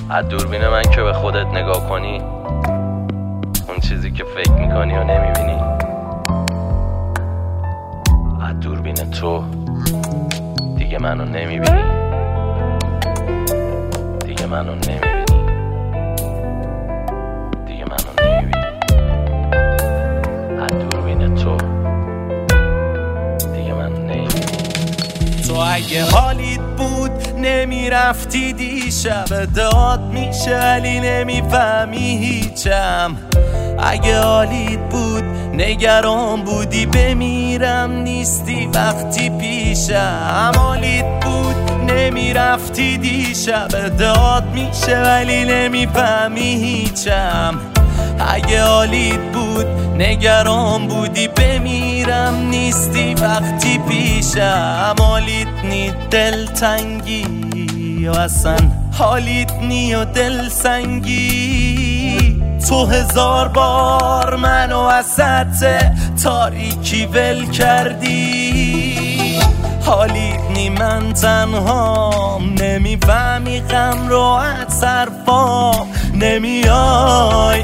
از دوربین من که به خودت نگاه کنی، اون چیزی که فکر میکنی و نمیبینی. از دوربین تو دیگه منو نمیبینی، دیگه منو نمیبینی، دیگه منو نمیبینی. از دوربین تو دیگه منو نمیبینی. تو اگه حالیت بود نمیرفتی دیشب، داد میشه ولی نمیفهمی هیچم. اگه حالیت بود نگران بودی بمیرم نیستی وقتی پیشم. حالیت بود نمیرفتی دیشب، داد میشه ولی نمیفهمی هیچم. اگه حالیت بود نگران بودی بمیرم نیستی وقتی پیشم. حالیت نی دلتنگی و اصلا حالیت نی و دلسنگی. تو 1000 بار منو وسط تاریکی ول کردی. حالیت نی من تنهام، نمیفهمی غم رو از حرفام. نمیای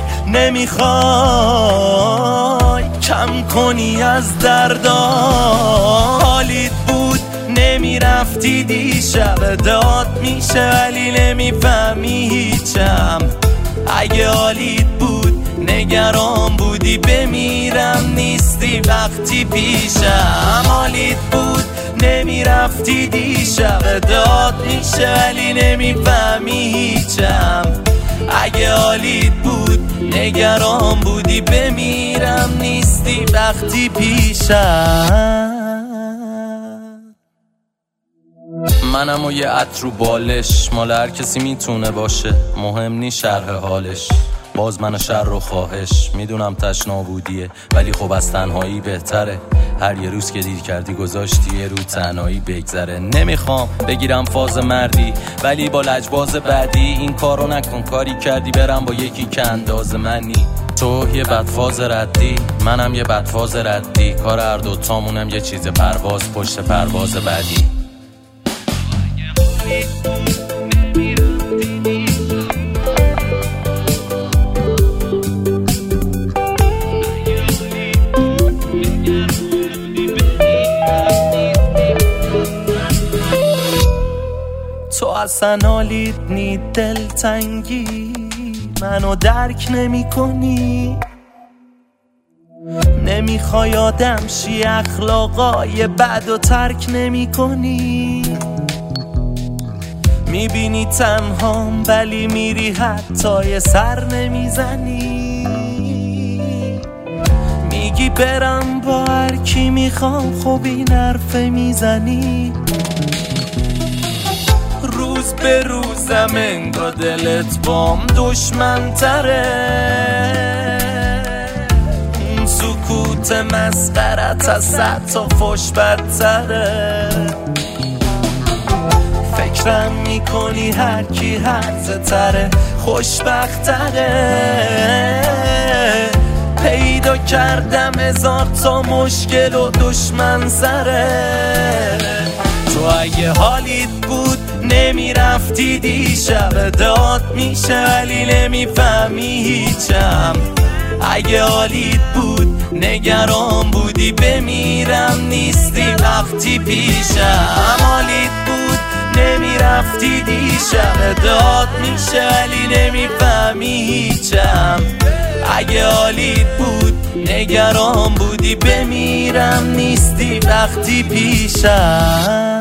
نمیخوای کم کنی از دردام. حالیت بود نمیرفتی دیشب، داد میشه ولی نمیفهمی هیچم. اگه حالیت بود نگران بودی بمیرم نیستی وقتی پیشم. حالیت بود نمیرفتی دیشب، داد میشه ولی نمیفهمی هیچم. اگه حالیت بود نگران بودی بمیرم نیستی وقتی پیشم. منم و یه عطر رو بالش، مال هر کسی میتونه باشه، مهم نی شرح حالش. باز من شر و خواهش میدونم تشنا بودیه، ولی خب از تنهایی بهتره. هر یه روز که دیر کردی گذاشتی یه رو تنهایی بگذره. نمیخوام بگیرم فاز مردی ولی با لجباز بعدی این کارو نکن. کاری کردی برم با یکی که انداز منی. تو یه بدفاز ردی، منم یه بدفاز ردی. کار هر دوتامونم یه چیز پرواز پشت پرواز بعدی. تو اصلا حالیت نی دلتنگی، منو درک نمی کنی. نمیخوای آدم شی، اخلاقای بد و ترک نمی کنی. میبینی تنهام ولی میری حتی یه سر نمیزنی. میگی برم با هر کی میخوام، خب این حرف میزنی. روز به روزم انگار دلت بام دشمن تره. اون سکوت مسخرت از حتی خوش بدتره. فکرم میکنی هر کی هرزه تره خوشبختره. پیدا کردم 1000 تا مشکل و دشمن سره. تو اگه حالیت بود نمیرفتی دیشب، داد میشه ولی نمیفهمی هیچم. اگه حالیت بود نگران بودی بمیرم نیستی وقتی پیشم. حالیت بود نمیرفتی دیشب، داد میشه ولی نمیفهمی هیچم. اگه حالیت بود نگران بودی بمیرم نیستی وقتی پیشم.